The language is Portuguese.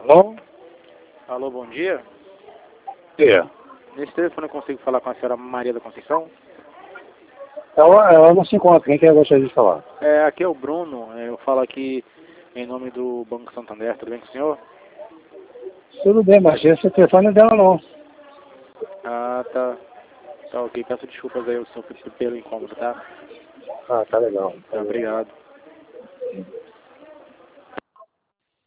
Alô? Alô, bom dia. Dia. Nesse telefone eu consigo falar com a senhora Maria da Conceição? Ela não se encontra. Quem que eu gostaria de falar? Aqui é o Bruno. Eu falo aqui em nome do Banco Santander. Tudo bem com o senhor? Tudo bem, mas esse telefone não é dela não. Ah, tá. Tá ok. Peço desculpas aí ao senhor pelo incômodo, tá? Ah, tá legal. Tá, obrigado.